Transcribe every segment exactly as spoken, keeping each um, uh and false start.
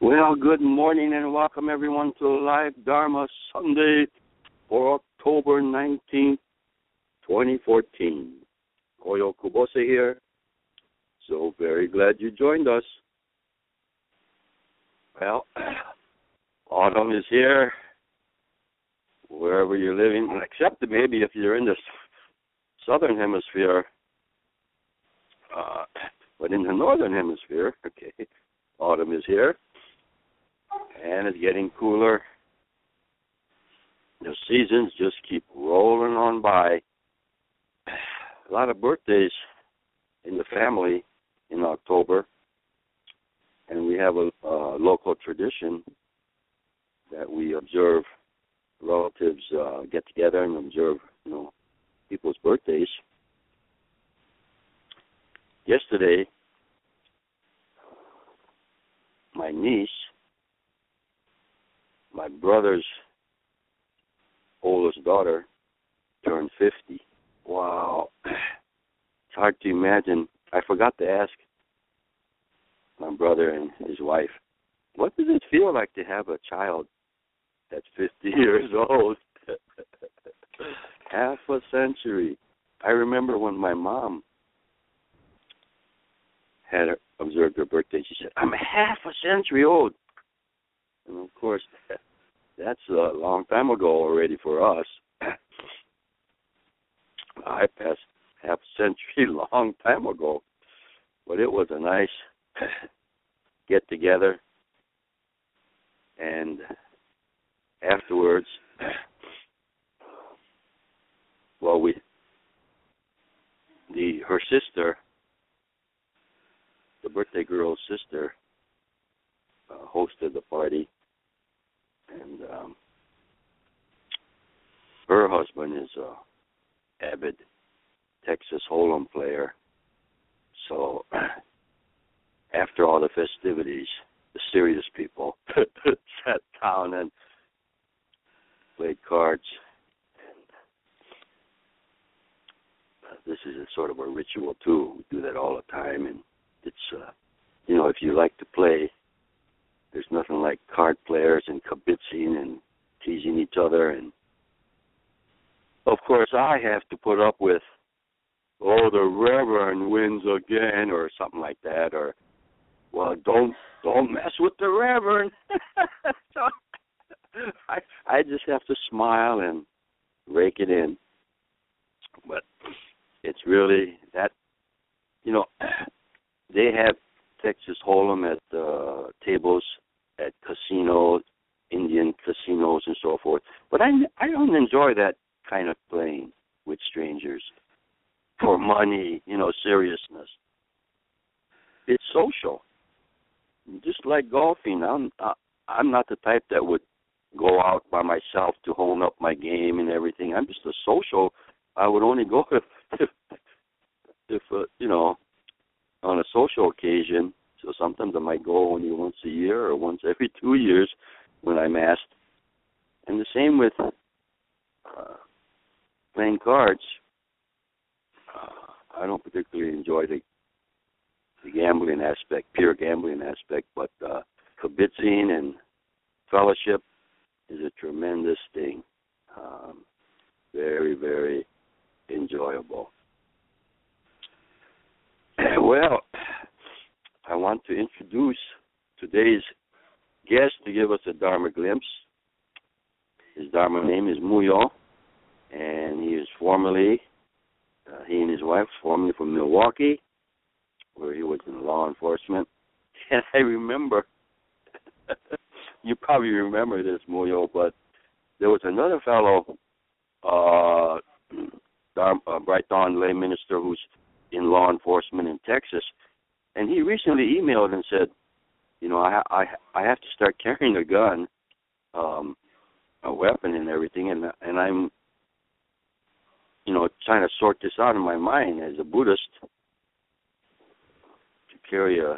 Well, good morning and welcome everyone to Live Dharma Sunday for October nineteenth, twenty fourteen. Koyo Kubose here. So very glad you joined us. Well, autumn is here, wherever you're living, except maybe if you're in the southern hemisphere, uh, but in the northern hemisphere, okay, autumn is here. And it's getting cooler. The seasons just keep rolling on by. A lot of birthdays in the family in October. And we have a, a local tradition that we observe. Relatives uh, get together and observe, you know, people's birthdays. Yesterday, my niece, my brother's oldest daughter, turned fifty. Wow. It's hard to imagine. I forgot to ask my brother and his wife, what does it feel like to have a child that's fifty years old? Half a century. I remember when my mom had observed her birthday, she said, I'm half a century old. And, of course, that's a long time ago already for us. I passed half a century long time ago. But it was a nice get-together. And afterwards, well, we, the her sister, the birthday girl's sister, uh, hosted the party. And um, her husband is a avid Texas Hold'em player. So after all the festivities, the serious people sat down and played cards. And uh, this is a sort of a ritual too. We do that all the time, and it's uh, you know, if you like to play, there's nothing like card players and kibitzing and teasing each other. And, of course, I have to put up with, oh, the Reverend wins again or something like that. Or, well, don't don't mess with the Reverend. So I, I just have to smile and rake it in. But it's really that, you know, they have Texas Hold'em at uh, tables at casinos, Indian casinos and so forth. But I, I don't enjoy that kind of playing with strangers for money, you know, seriousness. It's social. Just like golfing, I'm, I'm not the type that would go out by myself to hone up my game and everything. I'm just a social. I would only go if, if, if uh, you know, on a social occasion. So sometimes I might go only once a year or once every two years when I'm asked. And the same with uh, playing cards. Uh, I don't particularly enjoy the, the gambling aspect, pure gambling aspect, but uh, kibitzing and fellowship is a tremendous thing. Um, very, very enjoyable. Well, I want to introduce today's guest to give us a Dharma glimpse. His Dharma name is Muyo, and he is formerly, uh, he and his wife, formerly from Milwaukee, where he was in law enforcement. And I remember, you probably remember this, Muyo, but there was another fellow, uh, Dharma, uh, Bright Dawn lay minister who's in law enforcement in Texas. And he recently emailed and said, you know, I I, I have to start carrying a gun, um, a weapon and everything, and and I'm, you know, trying to sort this out in my mind as a Buddhist to carry a, a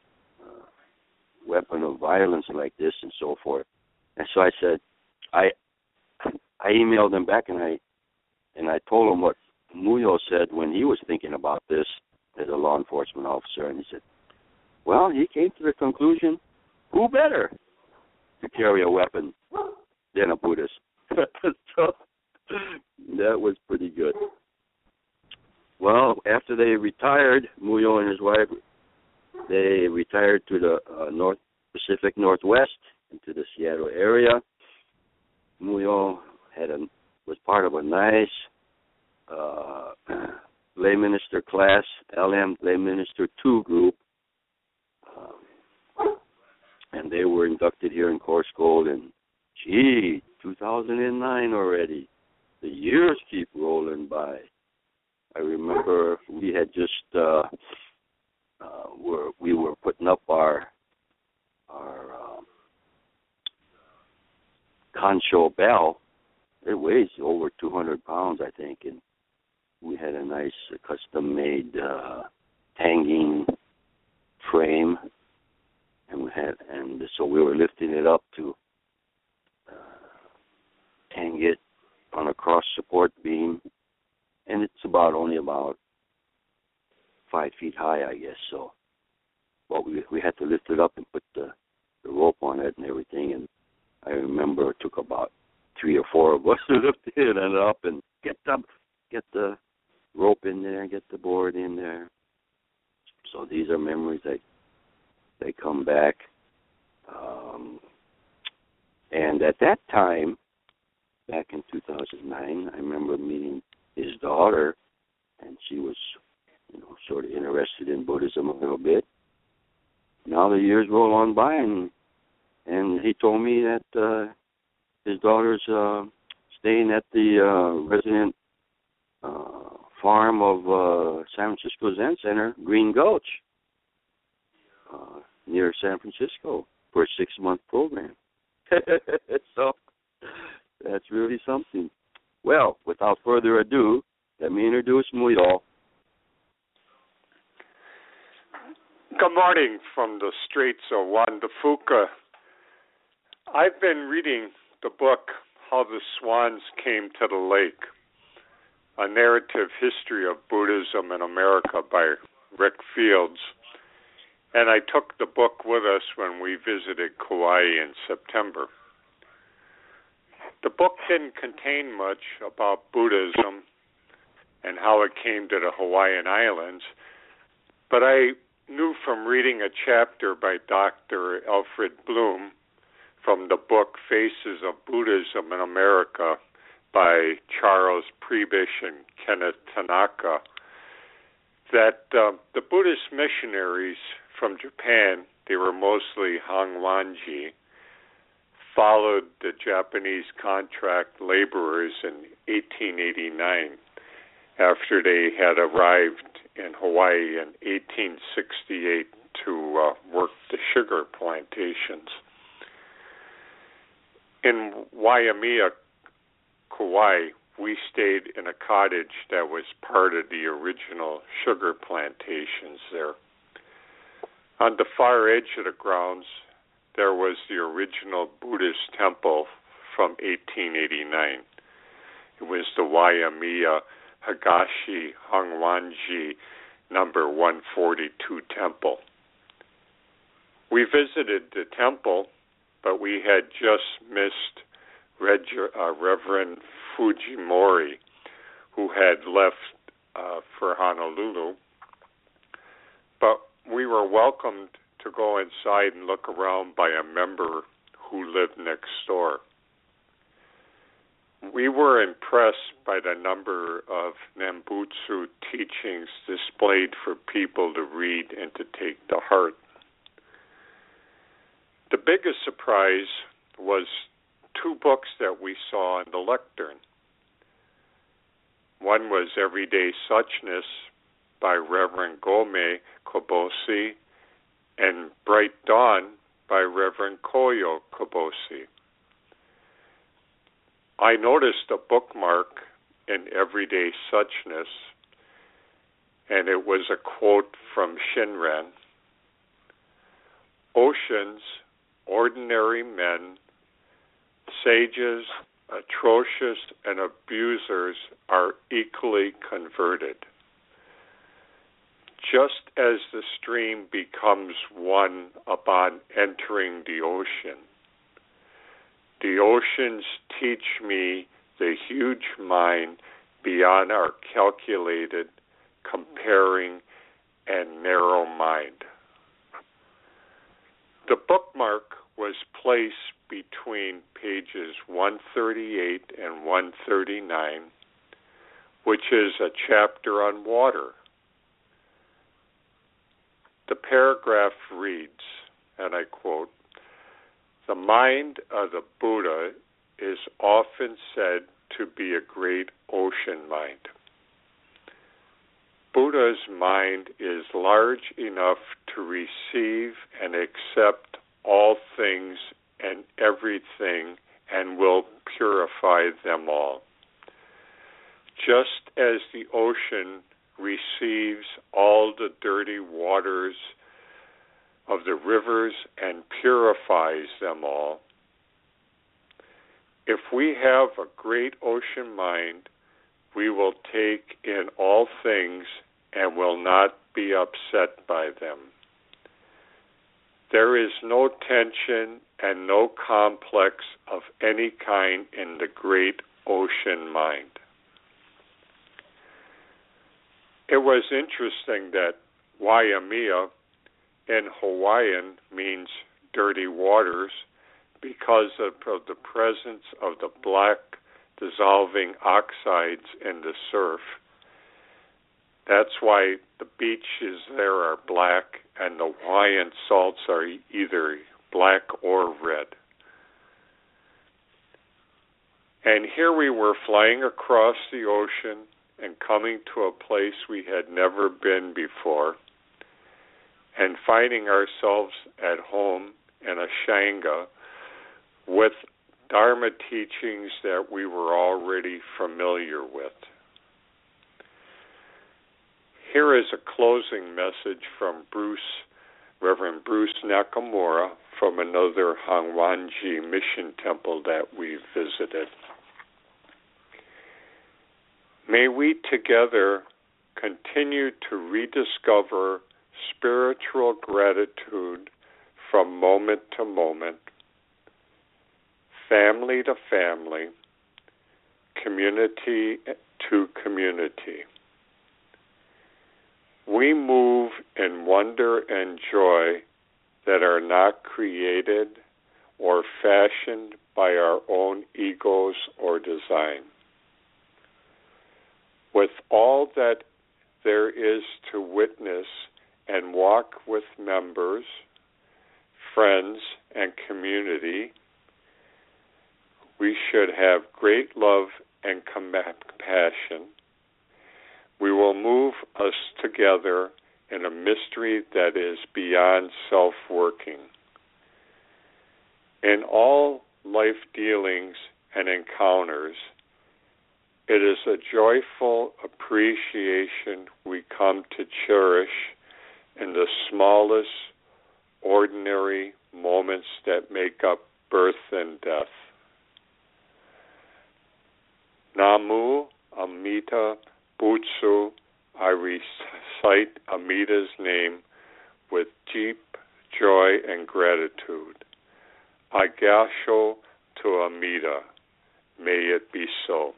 weapon of violence like this and so forth. And so I said, I I emailed him back and I and I told him what Muyo said when he was thinking about this as a law enforcement officer, and he said, well, he came to the conclusion who better to carry a weapon than a Buddhist? So that was pretty good. Well, after they retired, Muyo and his wife, they retired to the uh, North Pacific Northwest, into the Seattle area. Muyo had a, was part of a nice uh, lay minister class, L M Lay Minister two group, um, and they were inducted here in Course Gold in, gee, two thousand nine already. The years keep rolling by. I remember we had just uh, uh, were we were putting up our our um, concho bell. It weighs over two hundred pounds, I think, and we had a nice uh, custom-made uh, hanging frame, and we had, and so we were lifting it up to uh, hang it on a cross support beam, and it's about only about five feet high, I guess. So, but we we had to lift it up and put the, the rope on it and everything, and I remember it took about three or four of us to lift it and up and get the get the rope in there, get the board in there. So these are memories that they come back. Um, and at that time, back in two thousand nine, I remember meeting his daughter, and she was, you know, sort of interested in Buddhism a little bit. Now the years roll on by, and and he told me that uh, his daughter's uh, staying at the uh, resident uh, farm of uh, San Francisco Zen Center, Green Gulch, uh, near San Francisco, for a six-month program. So that's really something. Well, without further ado, let me introduce Muyo. Good morning from the Straits of Juan de Fuca. I've been reading the book, How the Swans Came to the Lake, a narrative history of Buddhism in America by Rick Fields. And I took the book with us when we visited Kauai in September. The book didn't contain much about Buddhism and how it came to the Hawaiian Islands, but I knew from reading a chapter by Doctor Alfred Bloom from the book Faces of Buddhism in America by Charles Prebish and Kenneth Tanaka that uh, the Buddhist missionaries from Japan, they were mostly Hongwanji, followed the Japanese contract laborers in eighteen eighty-nine after they had arrived in Hawaii in eighteen sixty-eight to uh, work the sugar plantations. In Waimea, Kauai, we stayed in a cottage that was part of the original sugar plantations there. On the far edge of the grounds, there was the original Buddhist temple from eighteen eighty-nine. It was the Waimea Higashi Hongwanji number one forty-two temple. We visited the temple, but we had just missed Reg- uh, Reverend Fujimori, who had left uh, for Honolulu. But we were welcomed to go inside and look around by a member who lived next door. We were impressed by the number of Nembutsu teachings displayed for people to read and to take to heart. The biggest surprise was two books that we saw in the lectern. One was Everyday Suchness by Reverend Gome Kobosi and Bright Dawn by Reverend Koyo Kobosi. I noticed a bookmark in Everyday Suchness, and it was a quote from Shinran. Oceans, ordinary men, sages, atrocious, and abusers are equally converted. just as the stream becomes one upon entering the ocean, the oceans teach me the huge mind beyond our calculated, comparing, and narrow mind. The bookmark was placed between pages one thirty-eight and one thirty-nine, which is a chapter on water. The paragraph reads, and I quote, "The mind of the Buddha is often said to be a great ocean mind. Buddha's mind is large enough to receive and accept all things and everything and will purify them all. Just as the ocean receives all the dirty waters of the rivers and purifies them all, if we have a great ocean mind, we will take in all things and will not be upset by them. There is no tension and no complex of any kind in the great ocean mind." It was interesting that Waimea in Hawaiian means dirty waters because of, of the presence of the black dissolving oxides in the surf. That's why the beaches there are black and the Hawaiian salts are either black or red. And here we were flying across the ocean and coming to a place we had never been before and finding ourselves at home in Ashanga with Dharma teachings that we were already familiar with. Here is a closing message from Bruce, Reverend Bruce Nakamura, from another Hangwanji mission temple that we visited. May we together continue to rediscover spiritual gratitude from moment to moment, family to family, community to community. We move in wonder and joy that are not created or fashioned by our own egos or design. With all that there is to witness and walk with members, friends, and community, we should have great love and compassion. We will move us together in a mystery that is beyond self-working. In all life dealings and encounters, it is a joyful appreciation we come to cherish in the smallest, ordinary moments that make up birth and death. Namu Amida Butsu, I recite Amida's name with deep joy and gratitude. Agasho to Amida. May it be so.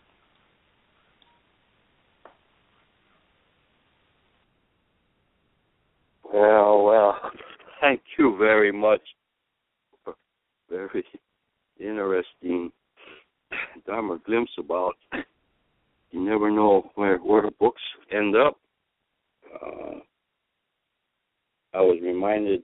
Well, well, thank you very much. Very interesting Dharma glimpse about. You never know where where the books end up. Uh, I was reminded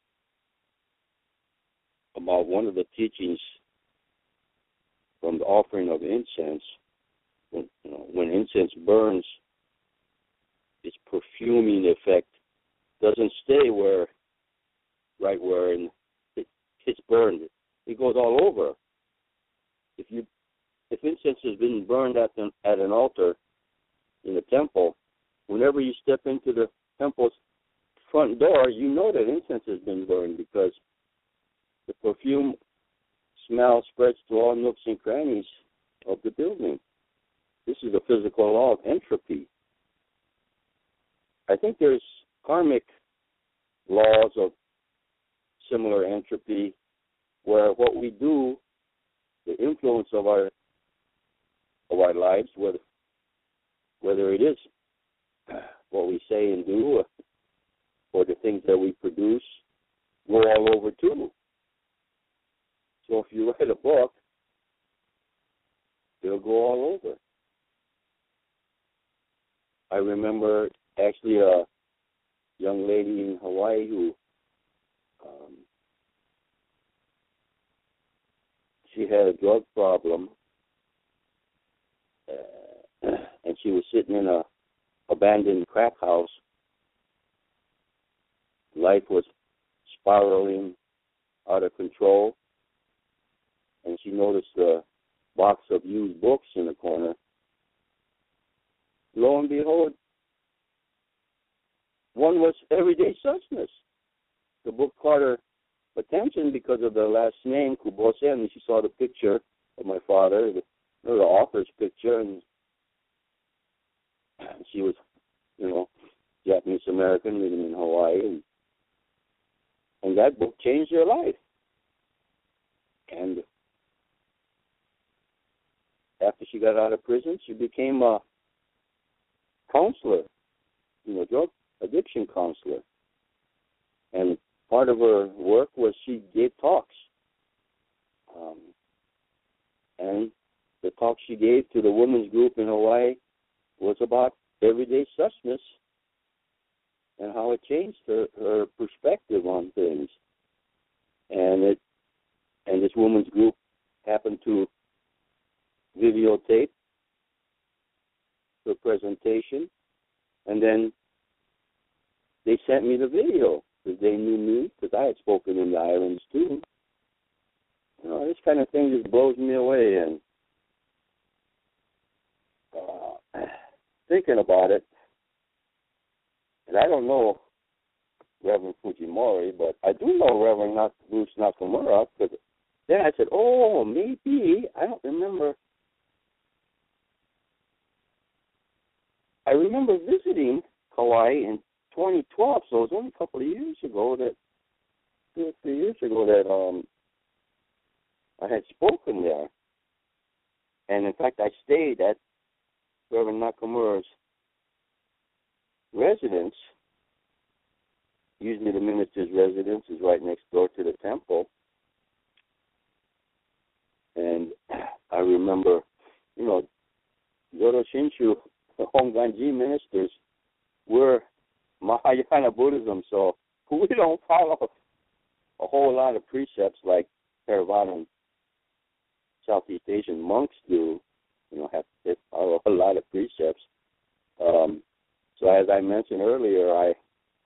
about one of the teachings from the offering of incense. When, you know, when incense burns, its perfuming effect doesn't stay where, right where it, it's burned. It goes all over. If you, if incense has been burned at an, at an altar in a temple, whenever you step into the temple's front door, you know that incense has been burned because the perfume smell spreads to all nooks and crannies of the building. This is the physical law of entropy. I I think there's karmic laws of similar entropy where what we do, the influence of our of our lives, whether whether it is what we say and do or, or the things that we produce, go all over too. So if you write a book, it'll go all over. I remember actually a young lady in Hawaii who um, she had a drug problem, uh, and she was sitting in a abandoned crack house. Life was spiraling out of control, and she noticed a box of used books in the corner. Lo and behold, one was Everyday Suchness. The book caught her attention because of the last name, Kubose, and she saw the picture of my father, the, the author's picture, and she was, you know, Japanese American living in Hawaii, and, and that book changed her life. And after she got out of prison, she became a counselor, you know, drug addiction counselor. And part of her work was she gave talks. Um, and the talk she gave to the women's group in Hawaii was about everyday suchness and how it changed her, her perspective on things. And it and this women's group happened to videotape the presentation, and then they sent me the video because they knew me, because I had spoken in the islands too. You know, this kind of thing just blows me away. And uh, thinking about it, and I don't know Reverend Fujimori, but I do know Reverend Bruce Nakamura, because then I said, oh, maybe, I don't remember. I remember visiting Hawaii in twenty twelve, so it was only a couple of years ago that, two or three years ago that um, I had spoken there. And in fact, I stayed at Reverend Nakamura's residence. Usually the minister's residence is right next door to the temple. And I remember, you know, Zodo Shinshu, the Honganji ministers, were Mahayana Buddhism, so we don't follow a whole lot of precepts like Theravada and Southeast Asian monks do. You know, have to follow a lot of precepts. Um, so as I mentioned earlier, I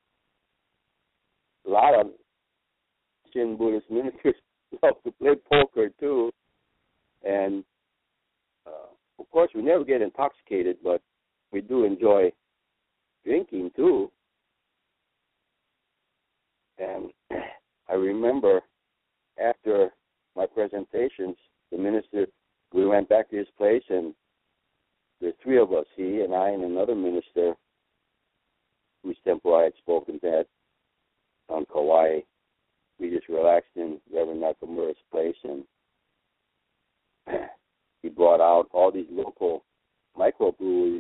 a lot of Shin Buddhist ministers love to play poker too, and uh, of course we never get intoxicated, but we do enjoy drinking too. And I remember after my presentations, the minister, we went back to his place, and the three of us, he and I and another minister, whose temple I had spoken at on Kauai, we just relaxed in Reverend Nakamura's place, and he brought out all these local microbreweries.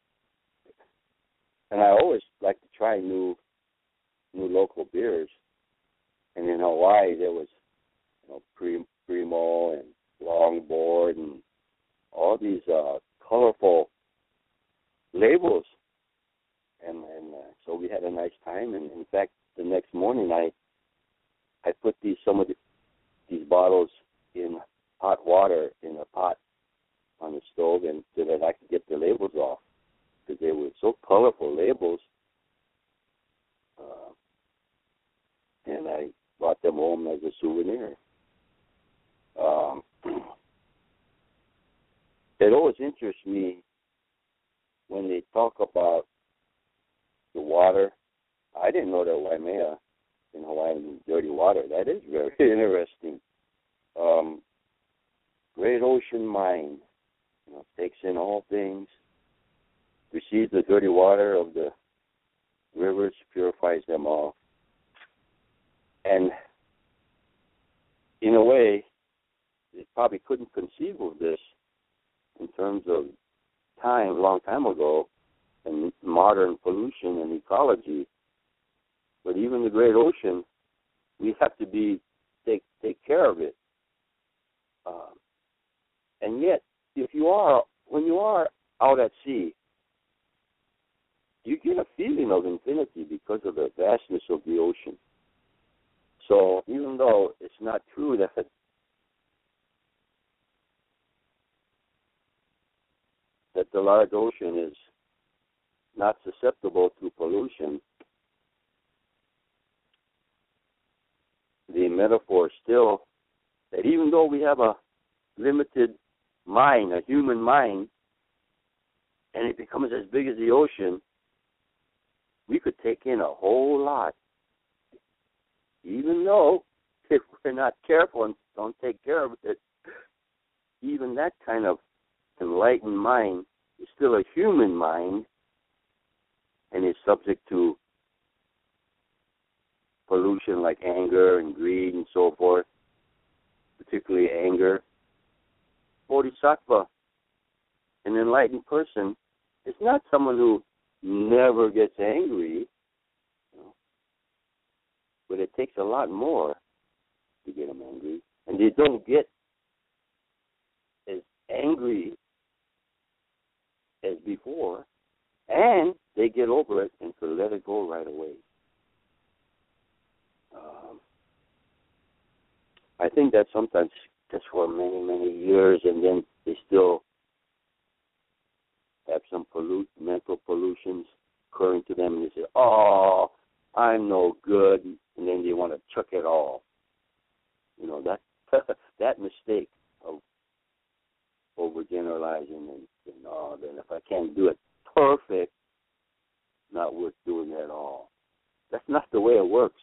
And I always like to try new new local beers. And in Hawaii, there was, you know, Primo and Longboard and all these uh, colorful labels. And, and uh, so we had a nice time. And in fact, the next morning, I I put these some of the, these bottles in hot water in a pot on the stove, and so that I could get the labels off, because they were so colorful labels. Uh, and I brought them home as a souvenir. Um, it always interests me when they talk about the water. I didn't know that Waimea in Hawaii means dirty water. That is very interesting. Um, great ocean mind, you know, takes in all things, receives the dirty water of the Rivers purifies them all. And in a way, they probably couldn't conceive of this in terms of time, a long time ago, and modern pollution and ecology. But even the great ocean, we have to be take take care of it. Uh, and yet, if you are when you are out at sea, you get a feeling of infinity because of the vastness of the ocean. So even though it's not true that that the large ocean is not susceptible to pollution, the metaphor is still that even though we have a limited mind, a human mind, and it becomes as big as the ocean, we could take in a whole lot. Even though if we're not careful and don't take care of it, even that kind of enlightened mind is still a human mind and is subject to pollution like anger and greed and so forth, particularly anger. Bodhisattva, an enlightened person, is not someone who never gets angry, you know, but it takes a lot more to get them angry. And they don't get as angry as before, and they get over it and can let it go right away. Um, I think that sometimes just for many, many years, and then they still have some pollute, mental pollutions occurring to them, and they say, oh, I'm no good, and then they want to chuck it all. You know, that that mistake of overgeneralizing and saying, oh, then if I can't do it perfect, not worth doing at all. That's not the way it works.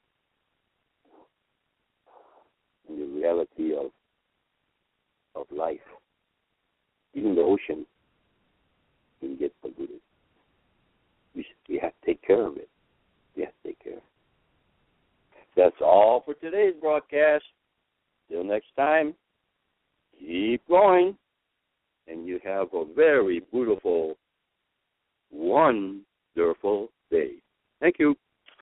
In the reality of of life, even the ocean can get polluted. We, should, we have to take care of it. We have to take care. That's all for today's broadcast. Till next time, keep going, and you have a very beautiful, wonderful day. Thank you.